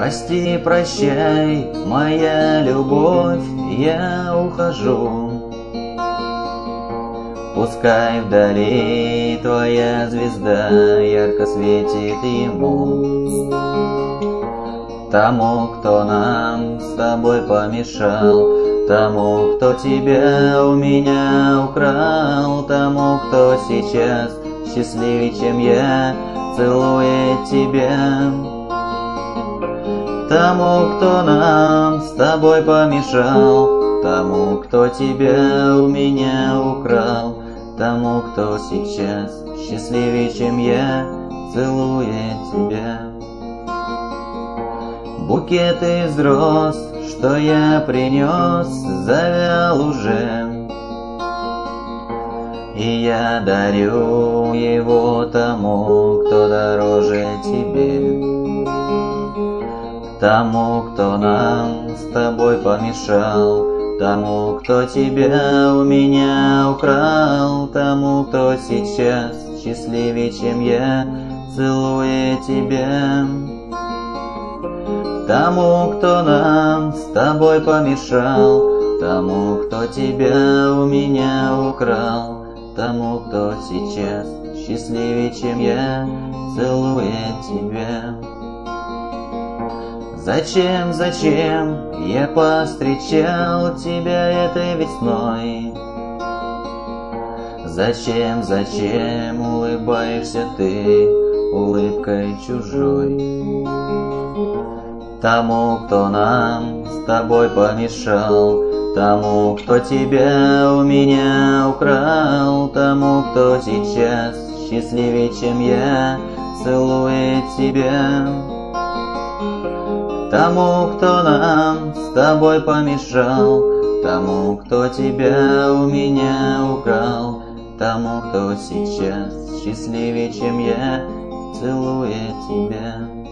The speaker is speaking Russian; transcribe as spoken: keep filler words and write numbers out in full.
Прости, прощай, моя любовь, я ухожу. Пускай вдали твоя звезда ярко светит ему. Тому, кто нам с тобой помешал, тому, кто тебя у меня украл, тому, кто сейчас счастливее, чем я, целует тебя. Тому, кто нам с тобой помешал, тому, кто тебя у меня украл, тому, кто сейчас счастливее, чем я, целует тебя. Букет из роз, что я принес, завял уже, и я дарю его тому, кто дороже тебе. Тому, кто нам с тобой помешал, тому, кто тебя у меня украл, тому, кто сейчас счастливее, чем я, целует тебя. Тому, кто нам с тобой помешал, тому, кто тебя у меня украл, тому, кто сейчас счастливее, чем я, целует тебя. Зачем, зачем я повстречал тебя этой весной? Зачем, зачем улыбаешься ты улыбкой чужой? Тому, кто нам с тобой помешал, тому, кто тебя у меня украл, тому, кто сейчас счастливее, чем я, целует тебя. Тому, кто нам с тобой помешал, тому, кто тебя у меня украл, тому, кто сейчас счастливее, чем я, целует тебя.